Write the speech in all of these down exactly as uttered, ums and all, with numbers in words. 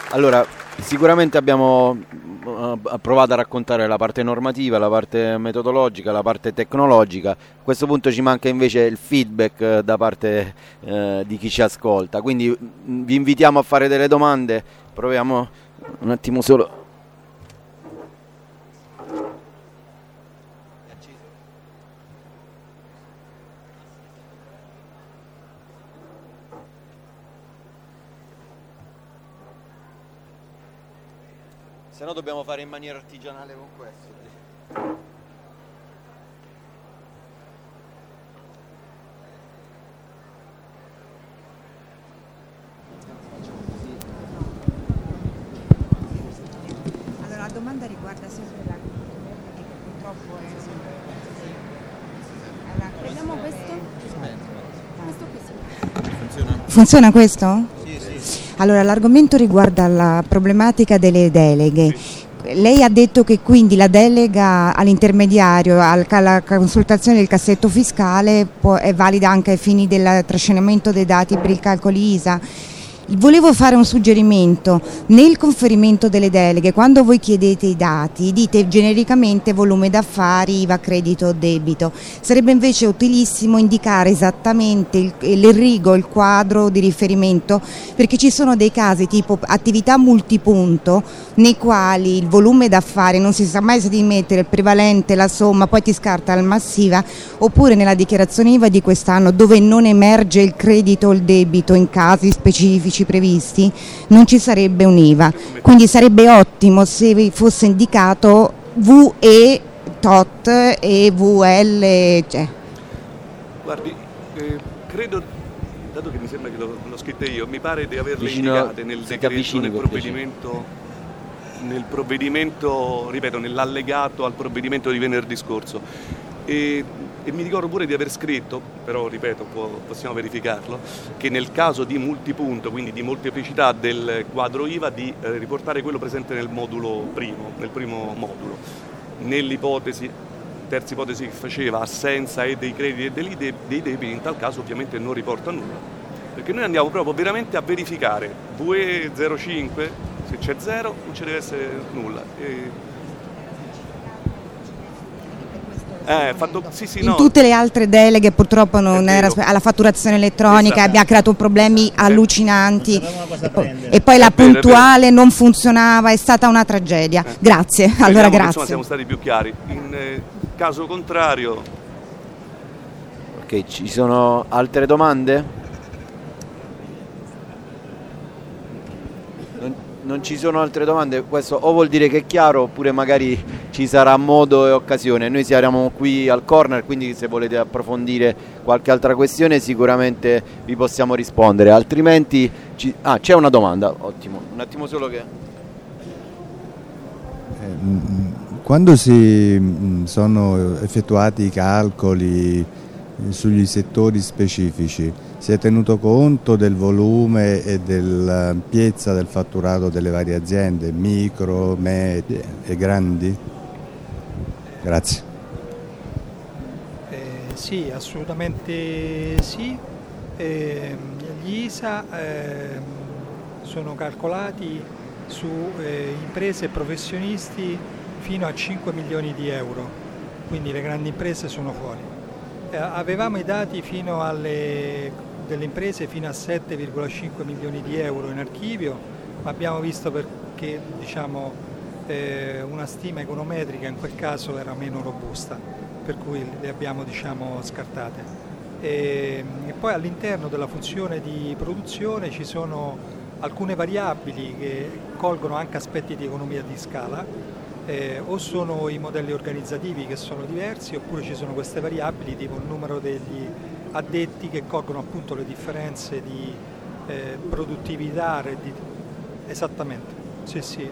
Allora, sicuramente abbiamo uh, provato a raccontare la parte normativa, la parte metodologica, la parte tecnologica. A questo punto ci manca invece il feedback uh, da parte uh, di chi ci ascolta. Quindi mh, vi invitiamo a fare delle domande. Proviamo un attimo solo. Se no dobbiamo fare in maniera artigianale con questo. Allora la domanda riguarda sempre la che purtroppo è... Allora, prendiamo questo? Questo qui. Funziona? Funziona questo? Sì, sì. Allora, l'argomento riguarda la problematica delle deleghe. Lei ha detto che quindi la delega all'intermediario, alla consultazione del cassetto fiscale può, è valida anche ai fini del trascinamento dei dati per il calcolo I S A. Volevo fare un suggerimento: nel conferimento delle deleghe, quando voi chiedete i dati, dite genericamente volume d'affari, I V A, credito o debito. Sarebbe invece utilissimo indicare esattamente il, il rigo, il quadro di riferimento, perché ci sono dei casi tipo attività multipunto nei quali il volume d'affari non si sa mai se di mettere il prevalente, la somma, poi ti scarta la massiva, oppure nella dichiarazione I V A di quest'anno dove non emerge il credito o il debito in casi specifici previsti, non ci sarebbe un I V A. Quindi sarebbe ottimo se fosse indicato V E tot e V L, cioè. Guardi, eh, credo, dato che mi sembra che l'ho, l'ho scritta io, mi pare di averle Vicino, indicate nel decreto, nel provvedimento, nel provvedimento, ripeto, nell'allegato al provvedimento di venerdì scorso. E, e mi ricordo pure di aver scritto, però ripeto, può, possiamo verificarlo, che nel caso di multipunto, quindi di molteplicità del quadro I V A, di eh, riportare quello presente nel modulo primo, nel primo modulo. Nell'ipotesi, terza ipotesi che faceva, assenza e dei crediti e dei, de- dei debiti, in tal caso ovviamente non riporta nulla, perché noi andiamo proprio veramente a verificare V E zero cinque, se c'è zero non ci deve essere nulla. E, Eh, fatto, sì, sì, in no. tutte le altre deleghe purtroppo non era alla fatturazione elettronica, esatto. Abbiamo creato problemi allucinanti e poi, e poi la vero, puntuale non funzionava, è stata una tragedia. Eh. Grazie, Speriamo allora che, grazie. insomma, siamo stati più chiari. In eh, caso contrario... Ok, ci sono altre domande? Non ci sono altre domande, questo o vuol dire che è chiaro oppure magari ci sarà modo e occasione. Noi siamo qui al corner, quindi se volete approfondire qualche altra questione sicuramente vi possiamo rispondere, altrimenti ci... ah, c'è una domanda, ottimo, un attimo solo che... Quando si sono effettuati i calcoli sugli settori specifici, si è tenuto conto del volume e dell'ampiezza del fatturato delle varie aziende, micro, medie e grandi? Grazie. Eh, sì, assolutamente sì. Eh, gli I S A eh, sono calcolati su eh, imprese e professionisti fino a cinque milioni di euro, quindi le grandi imprese sono fuori. Eh, avevamo i dati fino alle delle imprese fino a sette virgola cinque milioni di euro in archivio, ma abbiamo visto perché diciamo, eh, una stima econometrica in quel caso era meno robusta, per cui le abbiamo diciamo, scartate. E, e poi all'interno della funzione di produzione ci sono alcune variabili che colgono anche aspetti di economia di scala, eh, o sono i modelli organizzativi che sono diversi, oppure ci sono queste variabili tipo il numero degli addetti che colgono appunto le differenze di eh, produttività, reddit- esattamente, sì sì.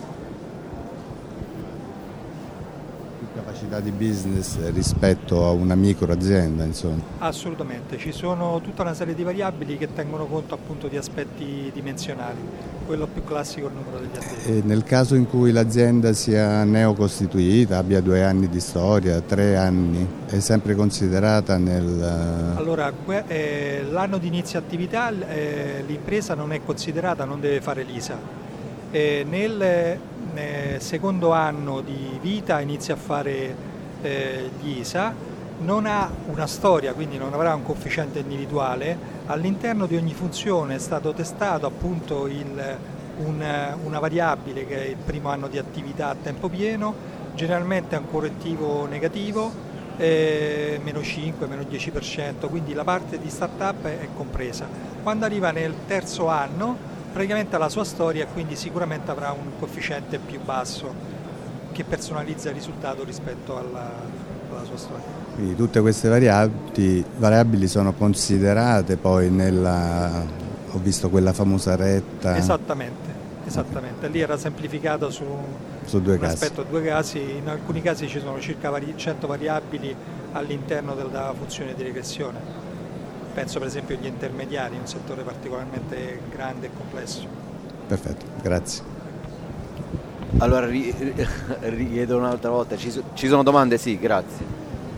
Capacità di business rispetto a una microazienda, insomma. Assolutamente, ci sono tutta una serie di variabili che tengono conto appunto di aspetti dimensionali, quello più classico è il numero degli addetti. E nel caso in cui l'azienda sia neocostituita, abbia due anni di storia, tre anni, è sempre considerata nel... Allora, eh, l'anno di inizio attività eh, l'impresa non è considerata, non deve fare l'I S A. E nel, nel secondo anno di vita inizia a fare eh, gli I S A, non ha una storia, quindi non avrà un coefficiente individuale. All'interno di ogni funzione è stato testato appunto il, un, una variabile che è il primo anno di attività a tempo pieno, generalmente ha un correttivo negativo, eh, meno cinque, meno dieci per cento, quindi la parte di startup è compresa. Quando arriva nel terzo anno praticamente la sua storia, quindi sicuramente avrà un coefficiente più basso che personalizza il risultato rispetto alla, alla sua storia. Quindi tutte queste variabili, variabili sono considerate poi nella, ho visto quella famosa retta. Esattamente, esattamente. Lì era semplificato su, su due un casi. aspetto due casi, in alcuni casi ci sono circa cento variabili all'interno della funzione di regressione. Penso per esempio agli intermediari, un settore particolarmente grande e complesso. Perfetto, grazie. Allora richiedo un'altra volta, ci, so, ci sono domande? Sì, grazie.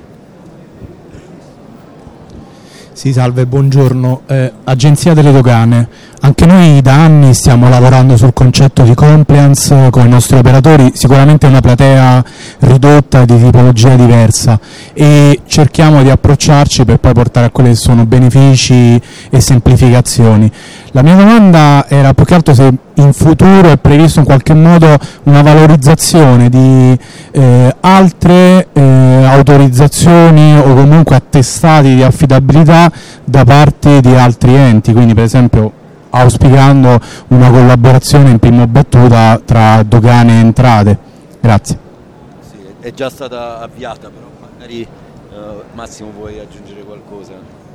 Sì, salve, buongiorno. Eh, Agenzia delle Dogane. Anche noi da anni stiamo lavorando sul concetto di compliance con i nostri operatori, sicuramente è una platea ridotta di tipologia diversa e cerchiamo di approcciarci per poi portare a quelli che sono benefici e semplificazioni. La mia domanda era più che altro se in futuro è previsto in qualche modo una valorizzazione di eh, altre eh, autorizzazioni o comunque attestati di affidabilità da parte di altri enti, quindi per esempio auspicando una collaborazione in prima battuta tra dogane e entrate. Grazie. Sì, è già stata avviata, però magari uh, Massimo vuoi aggiungere qualcosa?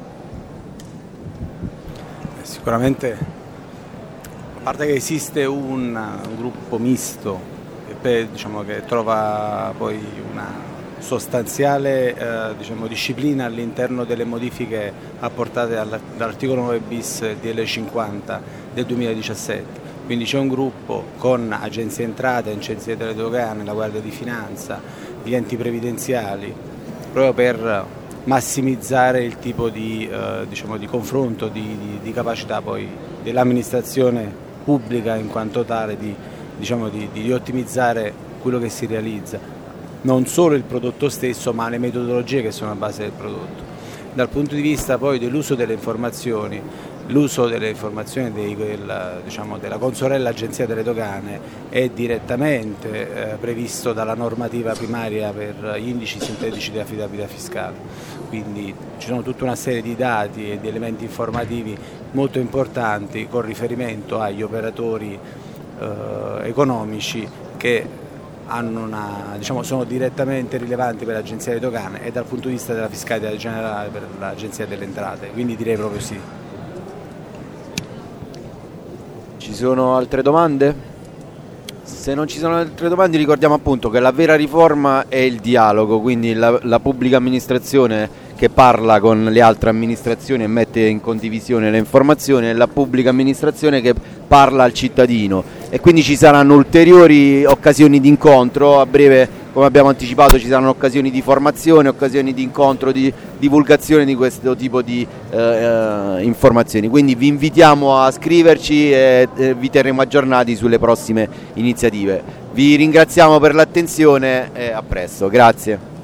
Sicuramente, a parte che esiste un, un gruppo misto che, per, diciamo, che trova poi una sostanziale eh, diciamo, disciplina all'interno delle modifiche apportate dall'articolo nove bis D L cinquanta del duemiladiciassette, quindi c'è un gruppo con agenzie entrate, agenzie delle dogane, la Guardia di Finanza, gli enti previdenziali, proprio per massimizzare il tipo di, eh, diciamo, di confronto, di, di, di capacità poi dell'amministrazione pubblica in quanto tale di, diciamo, di, di ottimizzare quello che si realizza. Non solo il prodotto stesso, ma le metodologie che sono a base del prodotto. Dal punto di vista poi dell'uso delle informazioni, l'uso delle informazioni dei, del, diciamo, della consorella Agenzia delle Dogane è direttamente eh, previsto dalla normativa primaria per gli indici sintetici di affidabilità fiscale. Quindi ci sono tutta una serie di dati e di elementi informativi molto importanti con riferimento agli operatori eh, economici che hanno una, diciamo, sono direttamente rilevanti per l'Agenzia delle Dogane e dal punto di vista della fiscalità generale per l'Agenzia delle Entrate, quindi direi proprio sì. Ci sono altre domande? Se non ci sono altre domande ricordiamo appunto che la vera riforma è il dialogo, quindi la, la pubblica amministrazione che parla con le altre amministrazioni e mette in condivisione le informazioni e la pubblica amministrazione che parla al cittadino, e quindi ci saranno ulteriori occasioni di incontro. A breve, come abbiamo anticipato, ci saranno occasioni di formazione, occasioni di incontro, di divulgazione di questo tipo di eh, eh, informazioni, quindi vi invitiamo a scriverci e eh, vi terremo aggiornati sulle prossime iniziative. Vi ringraziamo per l'attenzione e a presto, grazie.